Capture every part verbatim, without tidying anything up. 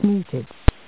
muted.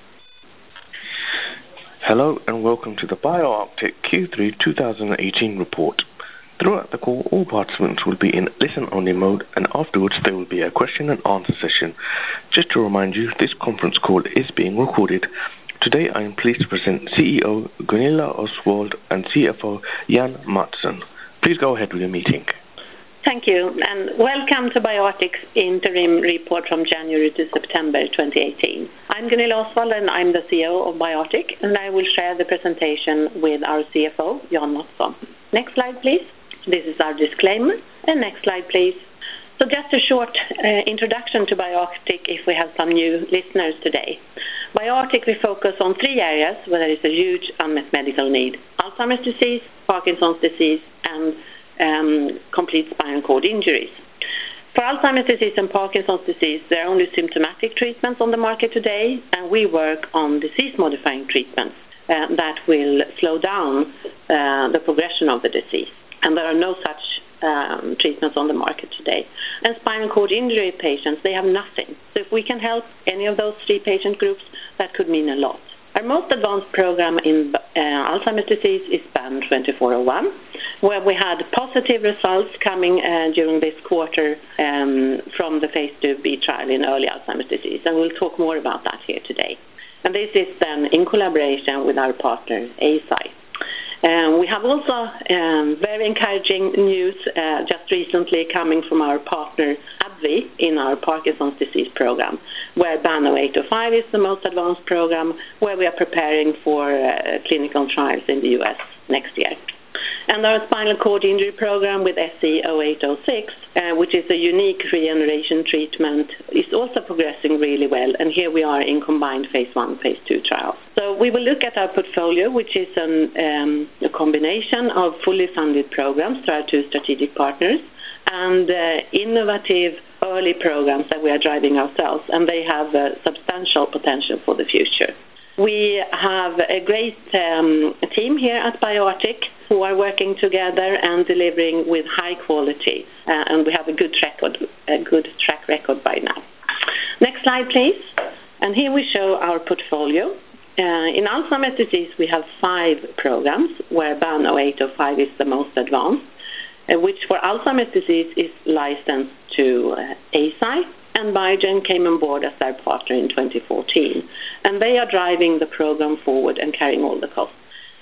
Hello and welcome to the BioArctic Q three twenty eighteen report. Throughout the call, all participants will be in listen-only mode, and afterwards there will be a question and answer session. Just to remind you, this conference call is being recorded. Today I am pleased to present C E O Gunilla Osswald and C F O Jan Mattsson. Please go ahead with your meeting. Thank you, and welcome to BioArctic's interim report from January to September twenty eighteen. I'm Gunilla Osswald and I'm the C E O of BioArctic, and I will share the presentation with our C F O, Jan Mattsson. Next slide, please. This is our disclaimer, and next slide, please. So just a short uh, introduction to BioArctic if we have some new listeners today. BioArctic, we focus on three areas where there is a huge unmet medical need: Alzheimer's disease, Parkinson's disease, and um, complete spinal cord injuries. For Alzheimer's disease and Parkinson's disease, there are only symptomatic treatments on the market today, and we work on disease-modifying treatments uh, that will slow down uh, the progression of the disease. And there are no such um, treatments on the market today. And spinal cord injury patients, they have nothing. So if we can help any of those three patient groups, that could mean a lot. Our most advanced program in uh, Alzheimer's disease is B A N twenty-four oh one, where we had positive results coming uh, during this quarter um, from the phase two B trial in early Alzheimer's disease. And we'll talk more about that here today. And this is then in collaboration with our partner, Eisai. Um, we have also um, very encouraging news uh, just recently coming from our partner AbbVie in our Parkinson's disease program, where B A N oh eight oh five is the most advanced program, where we are preparing for uh, clinical trials in the U S next year. And our spinal cord injury program with S C oh eight oh six, uh, which is a unique regeneration treatment, is also progressing really well. And here we are in combined phase one, phase two trials. So we will look at our portfolio, which is an, um, a combination of fully funded programs through our two strategic partners and uh, innovative early programs that we are driving ourselves, and they have uh, substantial potential for the future. We have a great um, team here at BioArctic who are working together and delivering with high quality, uh, and we have a good track record, a good track record by now. Next slide, please. And here we show our portfolio. Uh, in Alzheimer's disease, we have five programs where B A N oh eight oh five is the most advanced, uh, which for Alzheimer's disease is licensed to uh, Eisai. And Biogen came on board as their partner in twenty fourteen. And they are driving the program forward and carrying all the costs.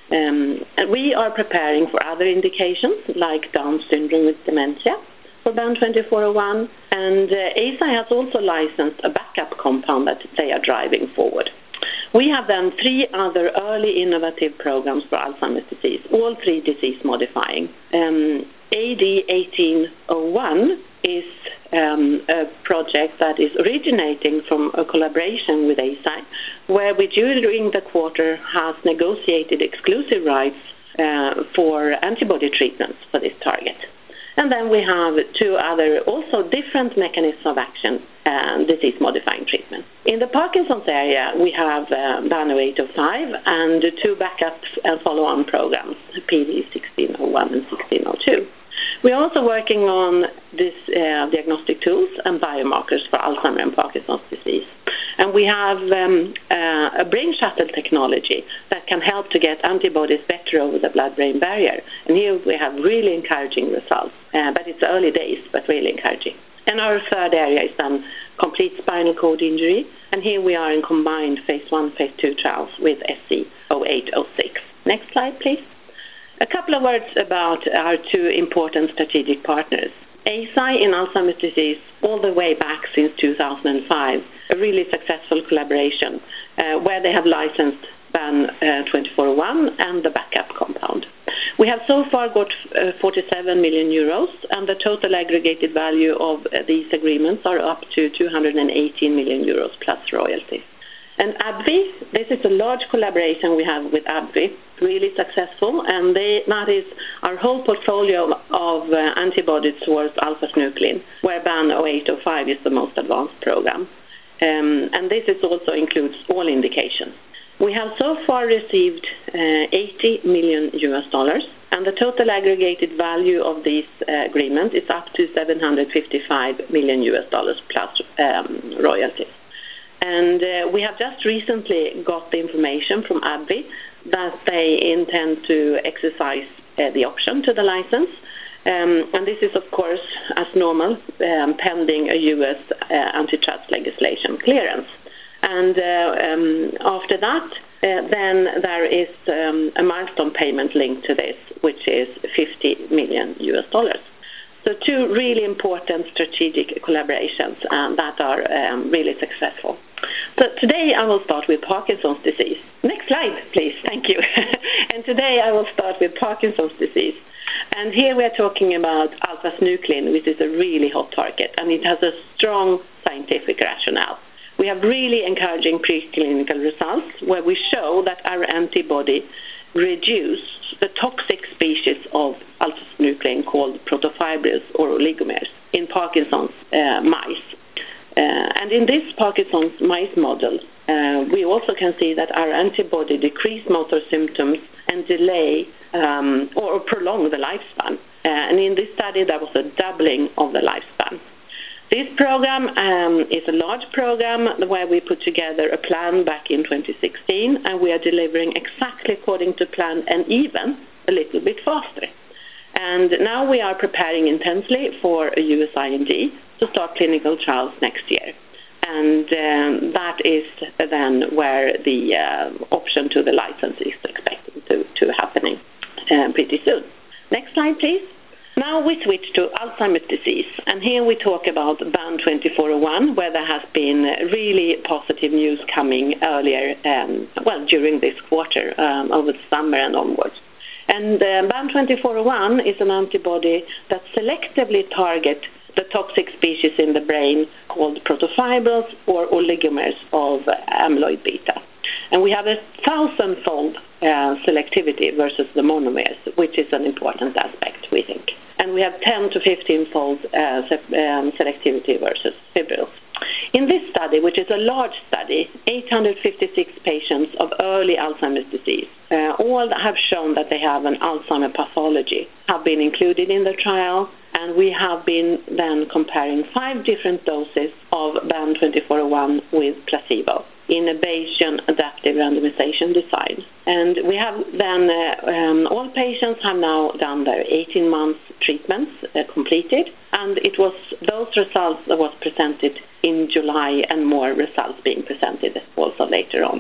Um, and we are preparing for other indications like Down syndrome with dementia for B A N twenty-four oh one. And uh, Eisai has also licensed a backup compound that they are driving forward. We have then three other early innovative programs for Alzheimer's disease, all three disease-modifying. Um, A D eighteen oh one is um, a project that is originating from a collaboration with Eisai, where we during the quarter has negotiated exclusive rights uh, for antibody treatments for this target. And then we have two other also different mechanisms of action and disease-modifying treatments. In the Parkinson's area, we have uh, B A N oh eight oh five and two backup and follow-on programs, P D sixteen oh one and sixteen oh two. We're also working on this uh, diagnostic tools and biomarkers for Alzheimer's and Parkinson's disease. And we have um, uh, a brain shuttle technology that can help to get antibodies better over the blood-brain barrier. And here we have really encouraging results. Uh, but it's early days, but really encouraging. And our third area is then complete spinal cord injury. And here we are in combined phase one, phase two trials with S C oh eight oh six. Next slide, please. A couple of words about our two important strategic partners. Eisai in Alzheimer's disease, all the way back since two thousand five, a really successful collaboration uh, where they have licensed B A N twenty-four oh one and the backup compound. We have so far got uh, forty-seven million euros, and the total aggregated value of uh, these agreements are up to two hundred eighteen million euros plus royalties. And AbbVie, this is a large collaboration we have with AbbVie, really successful, and they, that is our whole portfolio of uh, antibodies towards alpha-synuclein, where B A N oh eight oh five is the most advanced program. Um, and this is also includes all indications. We have so far received uh, eighty million U S dollars, and the total aggregated value of these uh, agreements is up to seven hundred fifty-five million U S dollars plus um, royalties. And uh, we have just recently got the information from AbbVie that they intend to exercise uh, the option to the license. Um, and this is, of course, as normal, um, pending a U S uh, antitrust legislation clearance. And uh, um, after that, uh, then there is um, a milestone payment linked to this, which is fifty million U S dollars. So two really important strategic collaborations uh, that are um, really successful. So today I will start with Parkinson's disease. Next slide, please. Thank you. And today I will start with Parkinson's disease. And here we are talking about alpha-synuclein, which is a really hot target, and it has a strong scientific rationale. We have really encouraging preclinical results where we show that our antibody reduced the toxic species of alpha-synuclein called protofibrils or oligomers in Parkinson's uh, mice. Uh, and in this Parkinson's mice model, uh, we also can see that our antibody decreased motor symptoms and delay um, or prolong the lifespan. Uh, and in this study, there was a doubling of the lifespan. This program um, is a large program where we put together a plan back in twenty sixteen, and we are delivering exactly according to plan and even a little bit faster. And now we are preparing intensely for a U S I N D to start clinical trials next year. And um, that is then where the uh, option to the license is expected to, to happening uh, pretty soon. Next slide, please. Now we switch to Alzheimer's disease, and here we talk about B A N twenty-four oh one, where there has been really positive news coming earlier, um, well, during this quarter, um, over the summer and onwards. And uh, B A N twenty-four oh one is an antibody that selectively targets the toxic species in the brain called protofibrils or oligomers of amyloid beta. And we have a thousand-fold uh, selectivity versus the monomers, which is an important aspect, we think. And we have ten to fifteen-fold uh, um, selectivity versus fibrils. In this study, which is a large study, eight hundred fifty-six patients of early Alzheimer's disease, uh, all have shown that they have an Alzheimer pathology, have been included in the trial, and we have been then comparing five different doses of B A N twenty-four oh one with placebo in a Bayesian adaptive randomization design. And we have then, uh, um, all patients have now done their eighteen months treatments uh, completed, and it was those results that was presented in July, and more results being presented also later on.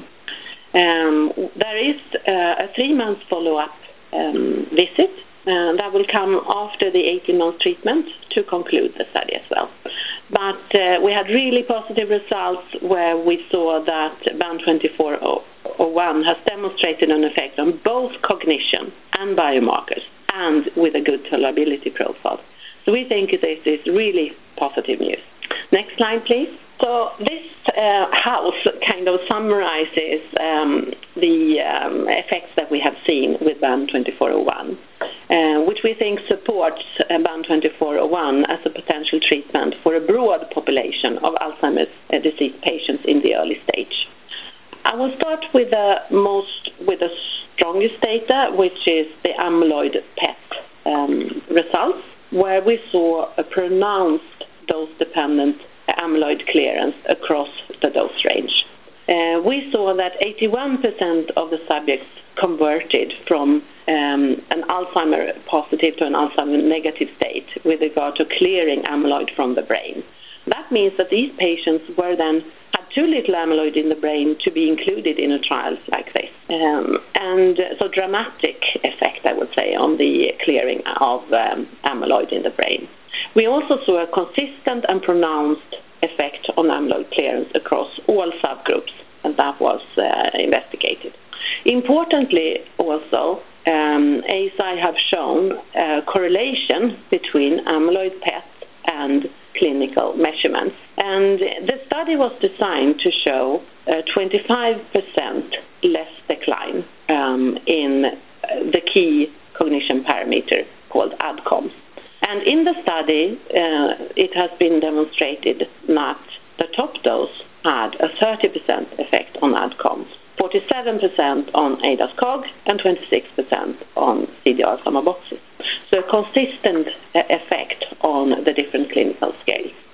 Um, there is uh, a three-month follow-up um, visit uh, that will come after the eighteen-month treatment to conclude the study as well. But uh, we had really positive results where we saw that B A N twenty-four oh one has demonstrated an effect on both cognition and biomarkers, and with a good tolerability profile. So we think this is really positive news. Next slide, please. So this uh, house kind of summarizes um, the um, effects that we have seen with B A N twenty-four oh one, uh, which we think supports uh, B A N twenty-four oh one as a potential treatment for a broad population of Alzheimer's uh, disease patients in the early stage. I will start with the most, with the strongest data, which is the amyloid P E T um, results, where we saw a pronounced dose-dependent amyloid clearance across the dose range. Uh, we saw that eighty-one percent of the subjects converted from um, an Alzheimer positive to an Alzheimer negative state with regard to clearing amyloid from the brain. That means that these patients were then had too little amyloid in the brain to be included in a trial like this. Um, and so dramatic effect, I would say, on the clearing of um, amyloid in the brain. We also saw a consistent and pronounced effect on amyloid clearance across all subgroups, and that was uh, investigated. Importantly, also, um, A S I have shown a correlation between amyloid P E T and clinical measurements. And the study was designed to show uh, twenty-five percent less decline um, in uh, the key cognition parameter called A D C O M S. And in the study, uh, it has been demonstrated that the top dose had a thirty percent effect on A D C O M S, forty-seven percent on A D A S-C O G, and twenty-six percent on C D R Sum of Boxes. So a consistent uh, effect on the different clinical scales.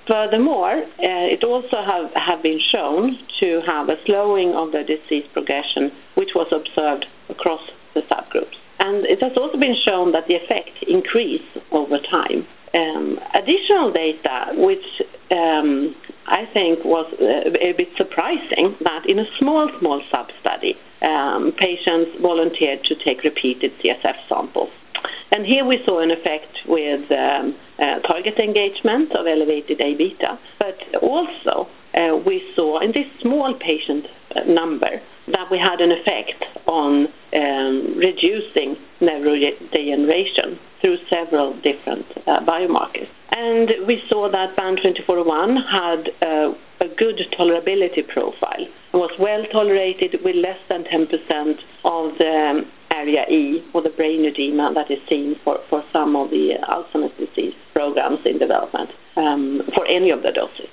Furthermore, uh, it also have, have been shown to have a slowing of the disease progression, which was observed across the subgroups. And it has also been shown that the effect increase over time. Um, additional data, which um, I think was a, a bit surprising, that in a small, small sub-study, um, patients volunteered to take repeated C S F samples. And here we saw an effect with um, uh, target engagement of elevated A beta, but also uh, we saw in this small patient number that we had an effect on um, reducing neurodegeneration through several different uh, biomarkers. And we saw that BAN twenty-four oh one had uh, a good tolerability profile. It was well tolerated with less than ten percent of the um, area E, or the brain edema, that is seen for, for some of the Alzheimer's disease programs in development um, for any of the doses.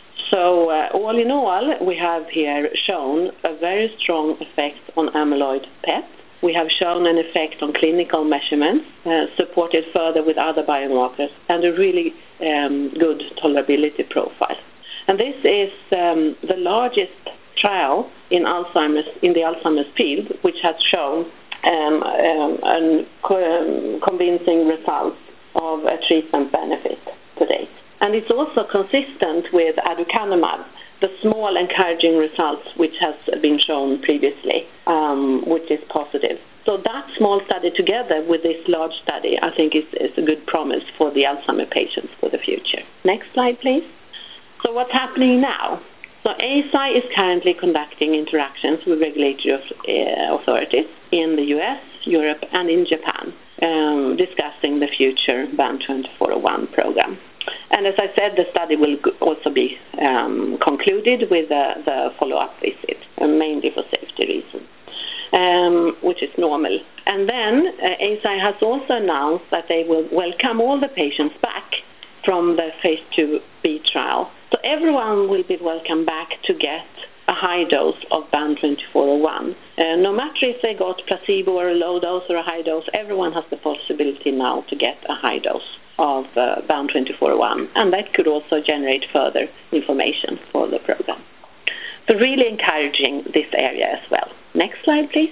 So uh, all in all, we have here shown a very strong effect on amyloid P E T. We have shown an effect on clinical measurements, uh, supported further with other biomarkers, and a really um, good tolerability profile. And this is um, the largest trial in Alzheimer's, in the Alzheimer's field, which has shown um, um, an co- convincing results of a treatment benefit to date. And it's also consistent with aducanumab, the small encouraging results which has been shown previously, um, which is positive. So that small study together with this large study, I think is, is a good promise for the Alzheimer's patients for the future. Next slide, please. So what's happening now? So A S I is currently conducting interactions with regulatory uh, authorities in the U S, Europe, and in Japan, um, discussing the future BAN twenty-four oh one program. And as I said, the study will also be um, concluded with uh, the follow-up visit, uh, mainly for safety reasons, um, which is normal. And then uh, A S I has also announced that they will welcome all the patients back from the phase two B trial. So everyone will be welcomed back to get a high dose of BAN twenty-four oh one. Uh, no matter if they got placebo or a low dose or a high dose, everyone has the possibility now to get a high dose of uh, BAN twenty-four oh one, and that could also generate further information for the program. So really encouraging this area as well. Next slide, please.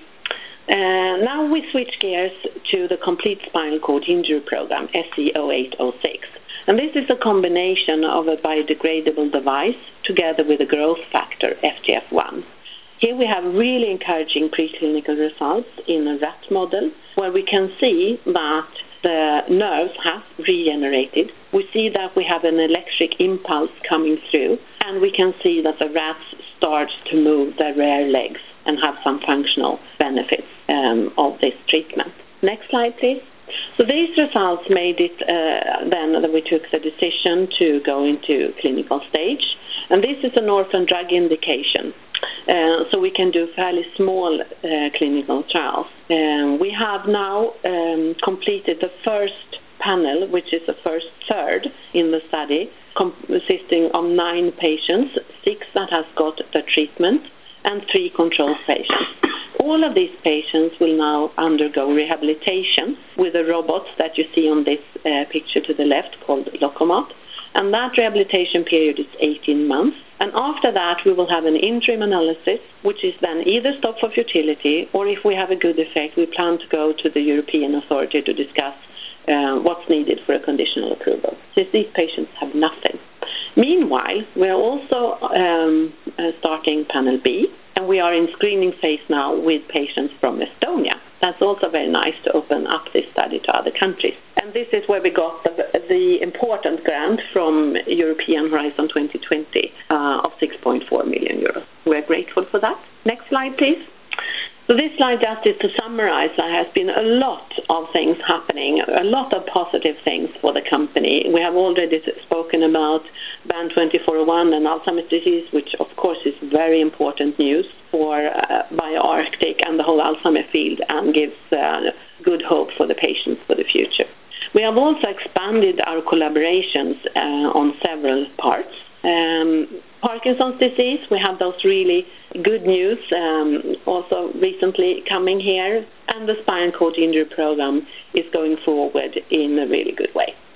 Uh, now we switch gears to the Complete Spinal Cord Injury Program, S C zero eight zero six. And this is a combination of a biodegradable device together with a growth factor, F G F one. Here we have really encouraging preclinical results in a rat model where we can see that the nerves have regenerated. We see that we have an electric impulse coming through, and we can see that the rats start to move their rear legs and have some functional benefits um, of this treatment. Next slide, please. So these results made it uh, then that we took the decision to go into clinical stage, and this is an orphan drug indication. Uh, so we can do fairly small uh, clinical trials. Um, we have now um, completed the first panel, which is the first third in the study, consisting of nine patients, six that has got the treatment, and three control patients. All of these patients will now undergo rehabilitation with the robots that you see on this uh, picture to the left called Lokomat. And that rehabilitation period is eighteen months. And after that, we will have an interim analysis, which is then either stop for futility, or if we have a good effect, we plan to go to the European authority to discuss uh, what's needed for a conditional approval, since these patients have nothing. Meanwhile, we are also um, uh, starting panel B, and we are in screening phase now with patients from Estonia. That's also very nice to open up this study to other countries. And this is where we got the, the important grant from European Horizon twenty twenty uh, of six point four million euros. We're grateful for that. Next slide, please. So this slide just is to summarize. There has been a lot of things happening, a lot of positive things for the company. We have already spoken about BAN twenty-four oh one and Alzheimer's disease, which of course is very important news for uh, BioArctic and the whole Alzheimer's field, and gives uh, good hope for the patients for the future. We have also expanded our collaborations uh, on several parts. Um, Parkinson's disease, we have those really good news um, also recently coming here, and the spinal cord injury program is going forward in a really good way.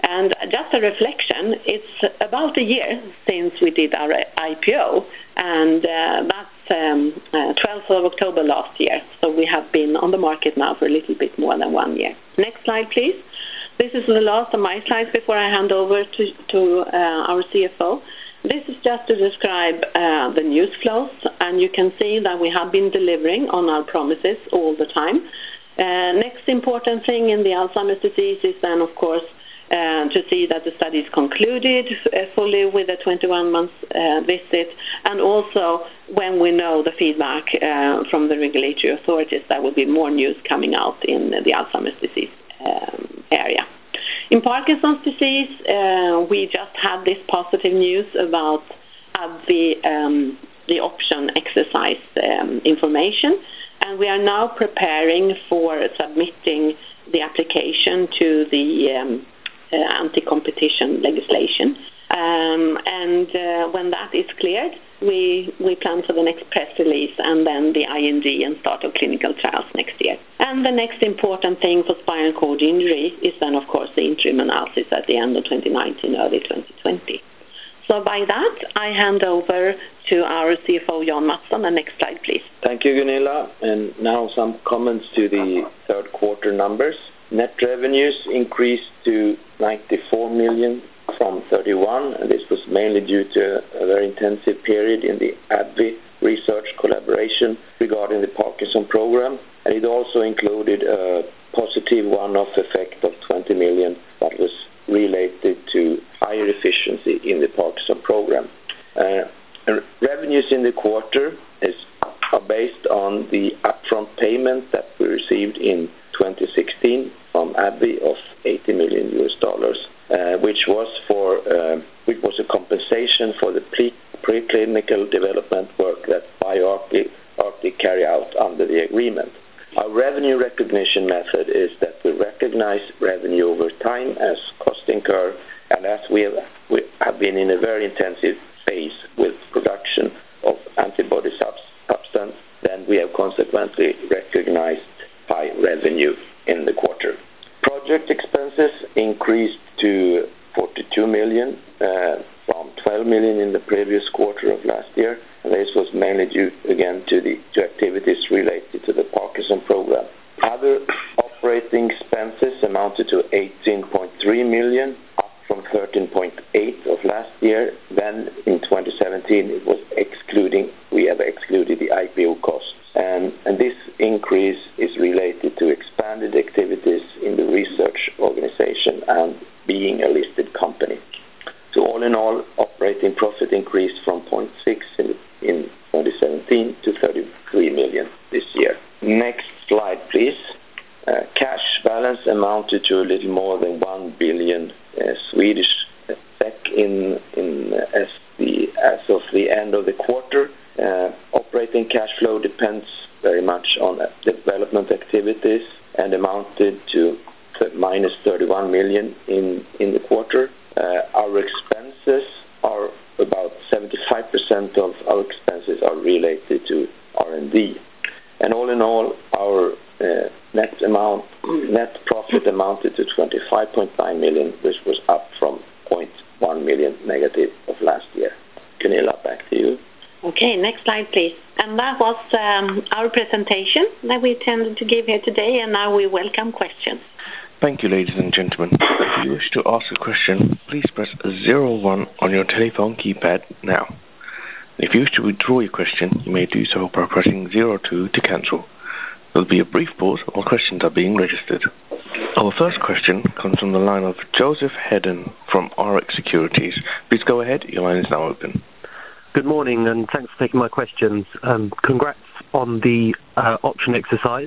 And just a reflection, it's about a year since we did our I P O, and uh, that's um, uh, twelfth of October last year. So we have been on the market now for a little bit more than one year. Next slide, please. This is the last of my slides before I hand over to, to uh, our C F O. This is just to describe uh, the news flows, and you can see that we have been delivering on our promises all the time. Uh, next important thing in the Alzheimer's disease is then, of course, uh, to see that the study is concluded uh, fully with a twenty-one month uh, visit, and also when we know the feedback uh, from the regulatory authorities, there will be more news coming out in the Alzheimer's disease um, area. In Parkinson's disease, uh, we just had this positive news about AbbVie, um, the option exercise um, information, and we are now preparing for submitting the application to the um, uh, anti-competition legislation. Um, and uh, when that is cleared, we, we plan for the next press release and then the I N D and start of clinical trials next year. And the next important thing for spinal cord injury is then, of course, the interim analysis at the end of twenty nineteen, early twenty twenty. So by that, I hand over to our C F O, Jan Mattsson. The next slide, please. Thank you, Gunilla. And now some comments to the third quarter numbers. Net revenues increased to ninety-four million from thirty-one, and this was mainly due to a very intensive period in the AbbVie research collaboration regarding the Parkinson program, and it also included a positive one-off effect of twenty million that was related to higher efficiency in the Parkinson program. Uh, revenues in the quarter is, are based on the upfront payment that we received in twenty sixteen from AbbVie of eighty million U S dollars. Uh, which was for uh, which was a compensation for the pre preclinical development work that BioArctic carry out under the agreement. Our revenue recognition method is that we recognize revenue over time as cost incur, and as we have, we have been in a very intensive phase with production of antibody sub substance, then we have consequently recognized high revenue in the quarter. Project expenses increased to forty-two million uh, from twelve million in the previous quarter of last year, and this was mainly due again to the to activities related to the Parkinson program. Other operating expenses amounted to eighteen point three million, up from thirteen point eight of last year. Then in twenty seventeen it was excluding we have excluded the I P O costs. And, and this increase is related to expanded activities in the research organization and being a listed company. So all in all, operating profit increased from zero point six in, in twenty seventeen to thirty-three million this year. Next slide, please. Uh, cash balance amounted to a little more than one billion uh, Swedish SEK in, in uh, as, the, as of the end of the quarter. Uh, operating cash flow depends very much on uh, development activities and amounted to minus thirty-one million in, in the quarter. Uh, our expenses are about seventy-five percent of our expenses are related to R and D. And all in all, our uh, net amount, net profit amounted to twenty-five point nine million, which was up from zero point one million negative of last year. Gunilla, back to you. Okay, next slide, please. And that was um, our presentation that we intended to give here today, and now we welcome questions. Thank you, ladies and gentlemen. If you wish to ask a question, please press zero one on your telephone keypad now. If you wish to withdraw your question, you may do so by pressing zero two to cancel. There will be a brief pause while questions are being registered. Our first question comes from the line of Joseph Hedden from R X Securities. Please go ahead, your line is now open. Good morning, and thanks for taking my questions. Um, congrats on the uh, option exercise.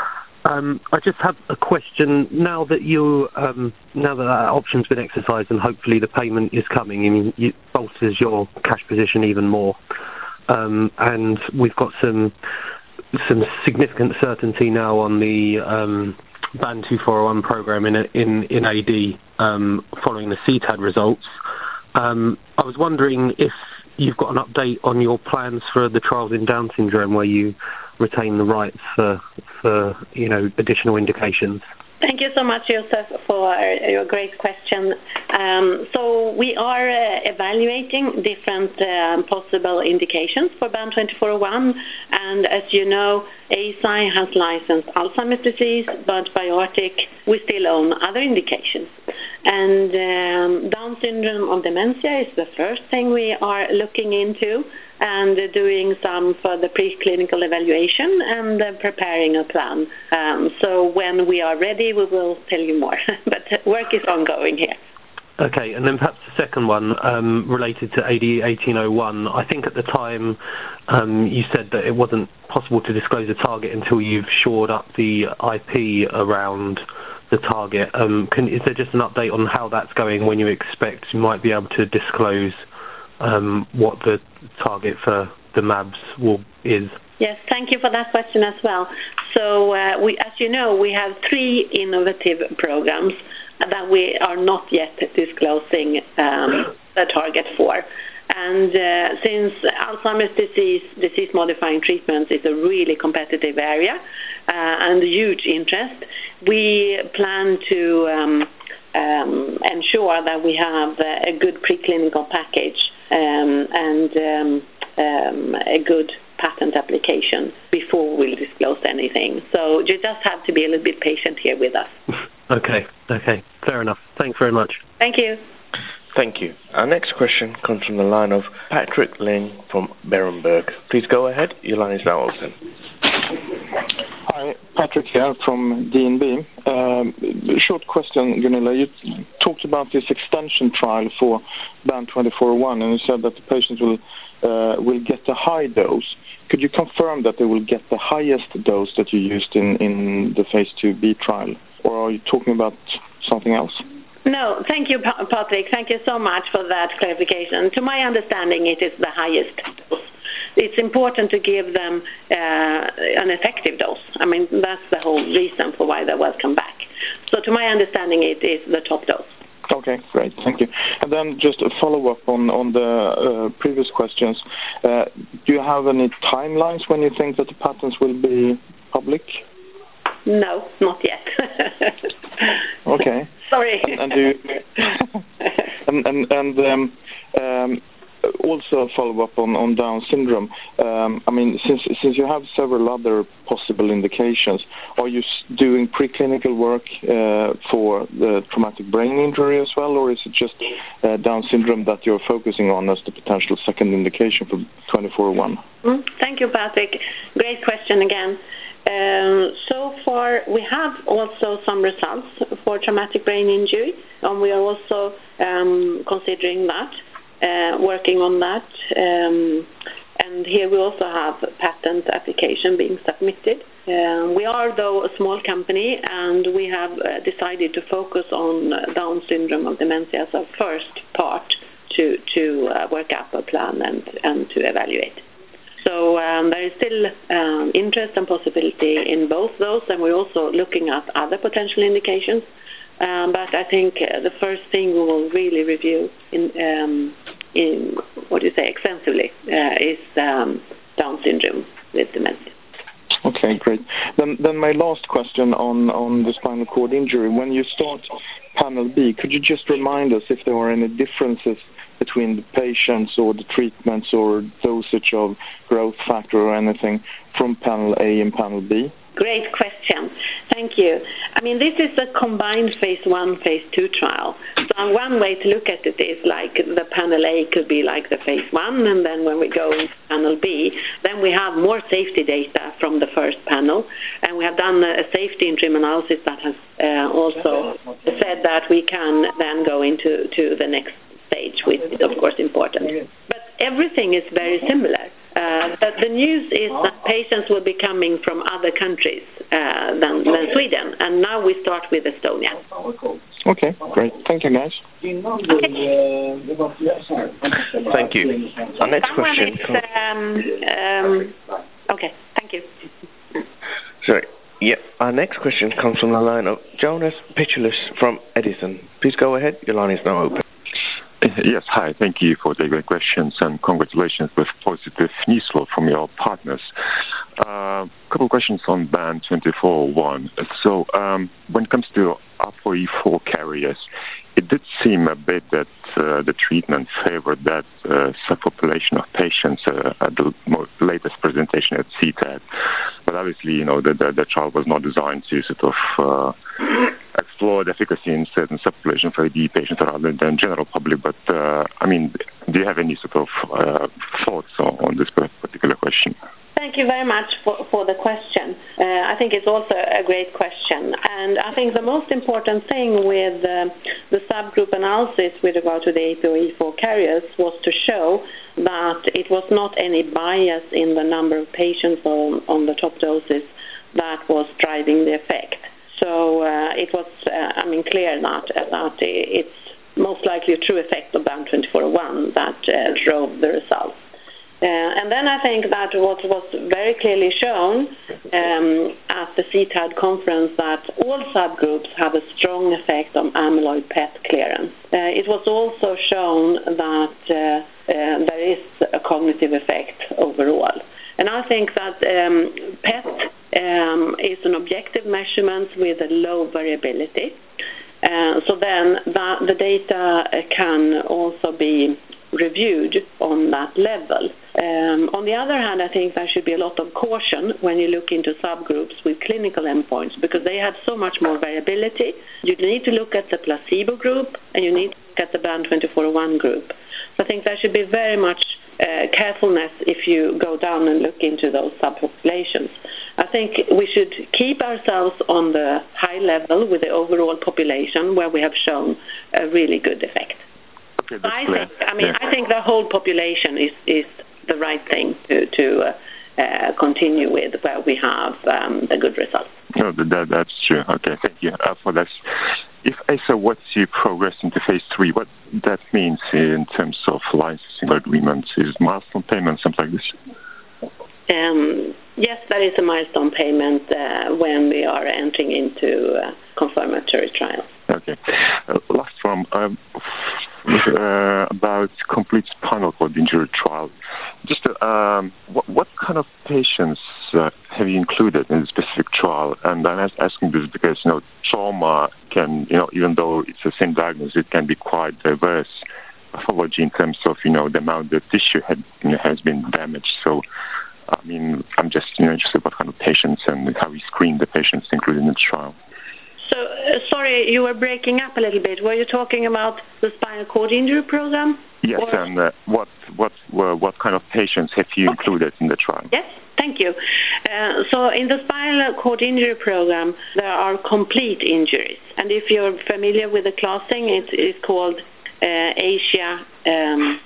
Um, I just have a question. Now that you, um, now that that option's been exercised and hopefully the payment is coming, I mean, it bolsters your cash position even more. Um, and we've got some some significant certainty now on the um, BAN two four oh one program in in in A D um, following the C T A D results. Um, I was wondering if you've got an update on your plans for the trials in Down syndrome, where you retain the rights for, for you know, additional indications. Thank you so much, Joseph, for your great question. Um, so we are uh, evaluating different um, possible indications for BAN twenty-four oh one, and as you know, Eisai has licensed Alzheimer's disease, but BioArctic, we still own other indications. And um, Down syndrome of dementia is the first thing we are looking into, and doing some further preclinical evaluation and uh, preparing a plan. Um, so when we are ready, we will tell you more. But work is ongoing here. Okay, and then perhaps the second one um, related to A D eighteen oh one. I think at the time um, you said that it wasn't possible to disclose a target until you've shored up the I P around the target. Um, can, is there just an update on how that's going, when you expect you might be able to disclose um, what the target for the M A Bs will, is? Yes, thank you for that question as well. So, uh, we, as you know, we have three innovative programs that we are not yet disclosing um, the target for. And uh, since Alzheimer's disease, disease-modifying treatments is a really competitive area uh, and huge interest, we plan to um, um, ensure that we have a good preclinical package um, and um, um, a good patent application before we'll disclose anything. So you just have to be a little bit patient here with us. Okay, okay, fair enough. Thanks very much. Thank you. Thank you. Our next question comes from the line of Patrick Ling from Berenberg. Please go ahead. Your line is now open. Hi, Patrick here from D N B. Um, short question, Gunilla. You talked about this extension trial for BAN twenty-four oh one, and you said that the patients will uh, will get a high dose. Could you confirm that they will get the highest dose that you used in, in the phase two B trial, or are you talking about something else? No, thank you, pa- Patrick. Thank you so much for that clarification. To my understanding, it is the highest dose. It's important to give them uh, an effective dose. I mean, that's the whole reason for why they welcome back. So to my understanding, it is the top dose. Okay, great. Thank you. And then just a follow-up on, on the uh, previous questions. Uh, do you have any timelines when you think that the patents will be public? No, not yet. Okay. Sorry. And, and, do you, and, and, and um, um, also a follow-up on, on Down syndrome. Um, I mean, since since you have several other possible indications, are you doing preclinical work uh, for the traumatic brain injury as well, or is it just uh, Down syndrome that you're focusing on as the potential second indication for twenty-four oh one? Mm, thank you, Patrick. Great question again. Um, so far, we have also some results for traumatic brain injury, and we are also um, considering that, uh, working on that. Um, and here we also have patent application being submitted. Um, we are, though, a small company, and we have uh, decided to focus on uh, Down syndrome of dementia as our first part to, to uh, work up a plan and, and to evaluate. So um, there is still um, interest and possibility in both those, and we're also looking at other potential indications. Um, but I think uh, the first thing we will really review in, um, in what do you say, extensively, uh, is um, Down syndrome with dementia. Okay, great. Then, then my last question on, on the spinal cord injury. When you start panel B, could you just remind us if there are any differences between the patients or the treatments or dosage of growth factor or anything from panel A and panel B? Great question. Thank you. I mean, this is a combined phase one, phase two trial. So one way to look at it is like the panel A could be like the phase one, and then when we go into panel B, then we have more safety data from the first panel, and we have done a safety interim analysis that has uh, also said that we can then go into to the next stage, which is of course important. But everything is very similar. Uh, but the news is that patients will be coming from other countries uh, than, than Sweden, and now we start with Estonia. Okay, great. Thank you, guys. Okay. Thank you. Our next Someone question is, comes... um, um, okay, thank you. Sorry. Yep. Our next question comes from the line of Jonas Pichulus from Edison. Please go ahead. Your line is now open. Yes, hi. Thank you for taking the questions and congratulations with positive news flow from your partners. A uh, couple of questions on band twenty-four oh one. So um, when it comes to A P O E four carriers, it did seem a bit that uh, the treatment favored that uh, subpopulation of patients uh, at the most latest presentation at C TAD. But obviously, you know, the, the, the trial was not designed to sort of uh, explore the efficacy in certain subpopulation for A D patients rather than general public. But, uh, I mean, do you have any sort of uh, thoughts on, on this particular question? Thank you very much for, for the question. Uh, I think it's also a great question. And I think the most important thing with uh, the subgroup analysis with regard to the A P O E four carriers was to show that it was not any bias in the number of patients on, on the top doses that was driving the effect. So uh, it was, uh, I mean, clear that, that it's most likely a true effect of band twenty-four oh one that uh, drove the results. Uh, and then I think that what was very clearly shown um, at the C TAD conference that all subgroups have a strong effect on amyloid P E T clearance. Uh, it was also shown that uh, uh, there is a cognitive effect overall. And I think that um, P E T um, is an objective measurement with a low variability. Uh, so then that the data can also be reviewed on that level. Um, on the other hand, I think there should be a lot of caution when you look into subgroups with clinical endpoints because they have so much more variability. You need to look at the placebo group and you need to look at the band twenty-four oh one group. So I think there should be very much uh, carefulness if you go down and look into those subpopulations. I think we should keep ourselves on the high level with the overall population where we have shown a really good effect. Okay, I think, I mean, yeah. I think the whole population is, is the right thing to, to uh, uh, continue with, where we have um, the good results. No, that, that's true. Okay, thank you uh, for that. If ACER were to progress into phase three, what that means in terms of licensing agreements is milestone payment, something like this? Um, yes, there is a milestone payment uh, when we are entering into uh, confirmatory trials. Okay. Uh, last one, um, uh, about complete spinal cord injury trial. Just uh, um, what, what kind of patients uh, have you included in the specific trial? And I'm asking this because, you know, trauma can, you know, even though it's the same diagnosis, it can be quite diverse pathology in terms of, you know, the amount the tissue had, you know, has been damaged. So, I mean, I'm just, you know, interested what kind of patients and how we screen the patients included in the trial. So, uh, sorry, you were breaking up a little bit. Were you talking about the spinal cord injury program? Yes, or? and uh, what what uh, what kind of patients have you okay. included in the trial? Yes, thank you. Uh, so, in the spinal cord injury program, there are complete injuries. And if you're familiar with the classing, it is called uh, Asia um,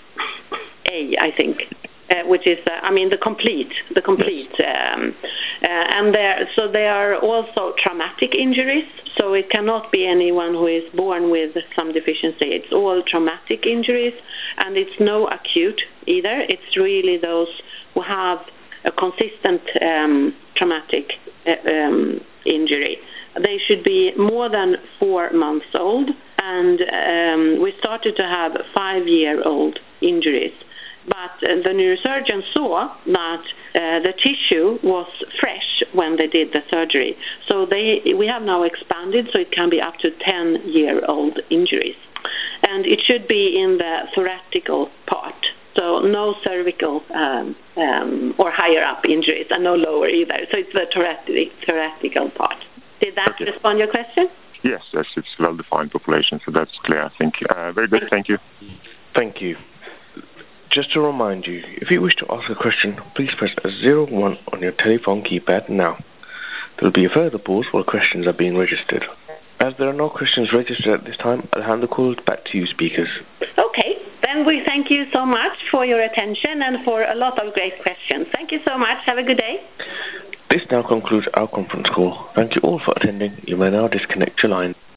A, I think. Uh, which is, uh, I mean, the complete, the complete, um, uh, and there, so they are also traumatic injuries. So it cannot be anyone who is born with some deficiency. It's all traumatic injuries, and it's no acute either. It's really those who have a consistent um, traumatic uh, um, injury. They should be more than four months old, and um, we started to have five-year-old injuries. But uh, the neurosurgeon saw that uh, the tissue was fresh when they did the surgery. So they, we have now expanded so it can be up to ten-year-old injuries. And it should be in the thoracical part. So no cervical um, um, or higher up injuries and no lower either. So it's the thoracic, thoracical part. Did that okay. respond to your question? Yes, yes, it's a well-defined population, so that's clear, I think. Uh, very good, thank you. Thank you. Just to remind you, if you wish to ask a question, please press zero one on your telephone keypad now. There will be a further pause while questions are being registered. As there are no questions registered at this time, I'll hand the call back to you, speakers. Okay, then we thank you so much for your attention and for a lot of great questions. Thank you so much. Have a good day. This now concludes our conference call. Thank you all for attending. You may now disconnect your line.